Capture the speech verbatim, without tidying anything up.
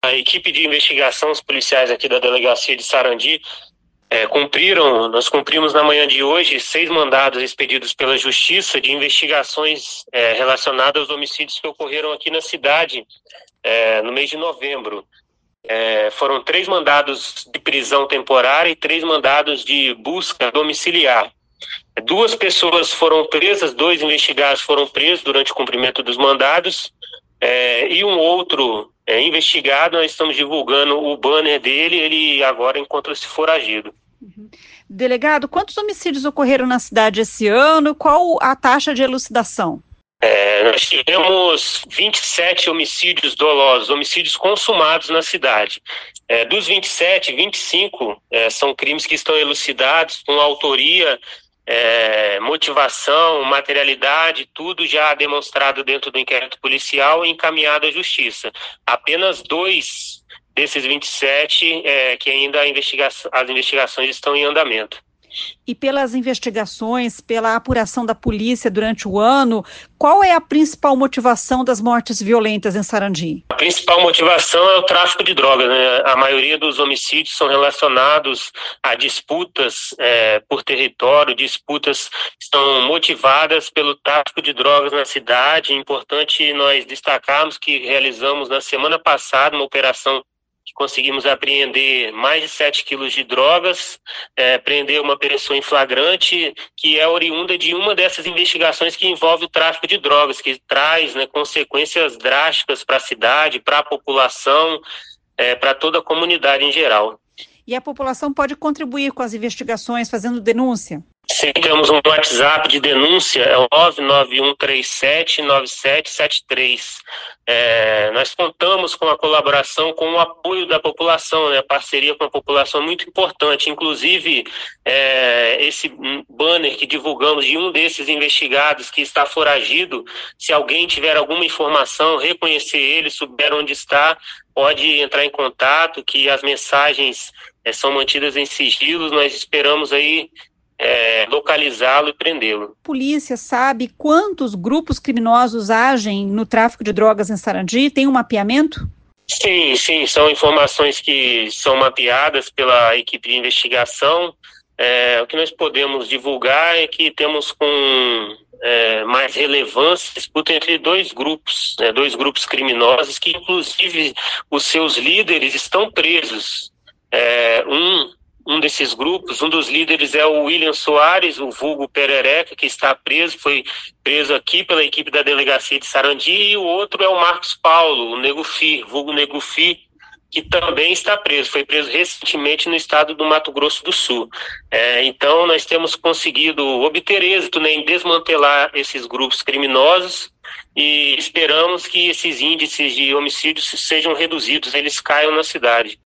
a equipe de investigação, os policiais aqui da delegacia de Sarandi, é, cumpriram, nós cumprimos na manhã de hoje seis mandados expedidos pela Justiça de investigações é, relacionadas aos homicídios que ocorreram aqui na cidade é, no mês de novembro. É, foram três mandados de prisão temporária e três mandados de busca domiciliar. Duas pessoas foram presas, dois investigados foram presos durante o cumprimento dos mandados, é, e um outro é, investigado, nós estamos divulgando o banner dele, ele agora encontra-se foragido. Uhum. Delegado, quantos homicídios ocorreram na cidade esse ano? Qual a taxa de elucidação? É, nós tivemos vinte e sete homicídios dolosos, homicídios consumados na cidade. É, dos vinte e sete, vinte e cinco é, são crimes que estão elucidados com autoria, é, motivação, materialidade, tudo já demonstrado dentro do inquérito policial e encaminhado à justiça. Apenas dois desses vinte e sete é, que ainda a investigação, as investigações estão em andamento. E pelas investigações, pela apuração da polícia durante o ano, qual é a principal motivação das mortes violentas em Sarandi? A principal motivação é o tráfico de drogas, né? A maioria dos homicídios são relacionados a disputas é, por território, disputas que estão motivadas pelo tráfico de drogas na cidade. É importante nós destacarmos que realizamos na semana passada uma operação que conseguimos apreender mais de sete quilos de drogas, é, prender uma pessoa em flagrante, que é oriunda de uma dessas investigações que envolve o tráfico de drogas, que traz, né, consequências drásticas para a cidade, para a população, é, para toda a comunidade em geral. E a população pode contribuir com as investigações fazendo denúncia? Sim, temos um WhatsApp de denúncia, é o nove nove um três sete nove sete sete três. É, nós contamos com a colaboração, com o apoio da população, né? A parceria com a população é muito importante. Inclusive, é, esse banner que divulgamos de um desses investigados que está foragido, se alguém tiver alguma informação, reconhecer ele, souber onde está, pode entrar em contato, que as mensagens é, são mantidas em sigilo. Nós esperamos aí É, localizá-lo e prendê-lo. A polícia sabe quantos grupos criminosos agem no tráfico de drogas em Sarandi? Tem um mapeamento? Sim, sim, são informações que são mapeadas pela equipe de investigação. É, o que nós podemos divulgar é que temos com é, mais relevância disputa entre dois grupos, né, dois grupos criminosos que inclusive os seus líderes estão presos. É, um Um desses grupos, um dos líderes é o William Soares, o vulgo Perereca, que está preso, foi preso aqui pela equipe da delegacia de Sarandi, e o outro é o Marcos Paulo, o Nego Fi, vulgo Nego Fi, que também está preso, foi preso recentemente no estado do Mato Grosso do Sul. É, então, nós temos conseguido obter êxito, né, em desmantelar esses grupos criminosos e esperamos que esses índices de homicídios sejam reduzidos, eles caiam na cidade.